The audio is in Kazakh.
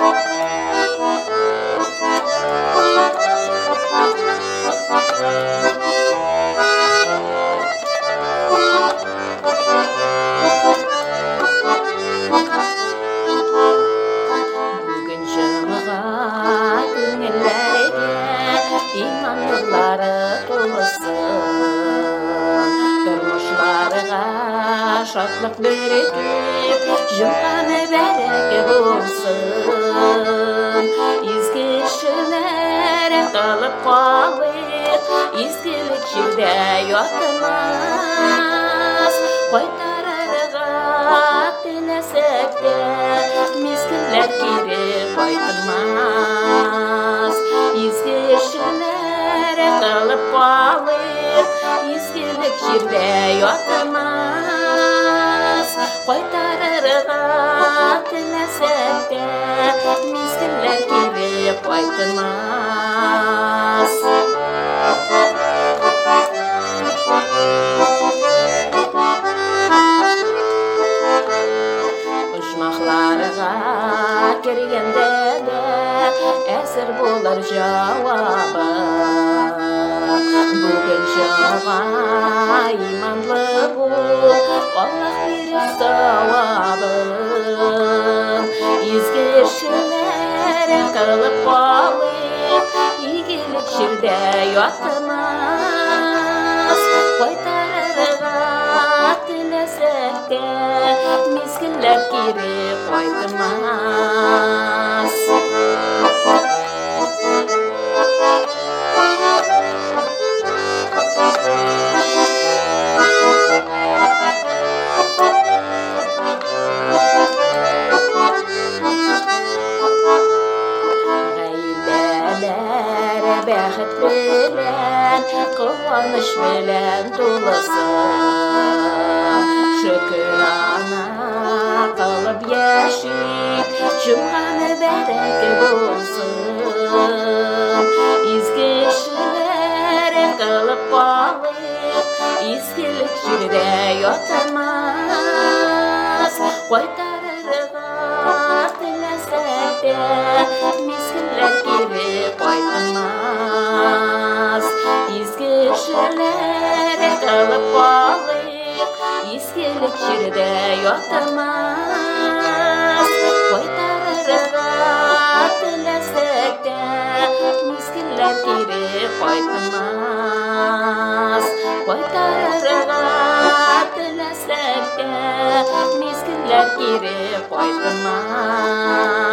İmanlıları tolasın, durmuşlarga şatlık bereket, jümgаны bereke bolsun. Izgi kişilere kalıp kalıp, izgilik жерде yatmaz. Qaytarырга тілесек те, мезгіллер кері қайтылмас. Izgi kişilere kalıp kalıp, izgilik жерде yatmaz. Qaytarырга тілесек те, mezgіллер кері қайтылмас. Uşmaqlarga kirgende de esir bolar javabı. Bugün şağa imanlı bul, Allah verir savabın. Izgi kişilere kalıp kalıp, iyilik жерде yatmaz. Qaytarырга тілесек те, mezgіллер кері қайтылмас. Ғаиләләр бәхет белән, куаныч белән тулысын. Шөкер ана кылып яшик, жумганы бәреке булсын. Изге кишилер кылып калып, изгилик жерде ятмас. Кайтарырга тілесек те, мезгіллер кері қайтылмас. Изге кишилер кылып калып, изгилик жерде ятмас. Qaytarырга тілесек те, mezgіллер кері қайтылмас. Qaytarырга тілесек те, mezgіллер кері қайтылмас.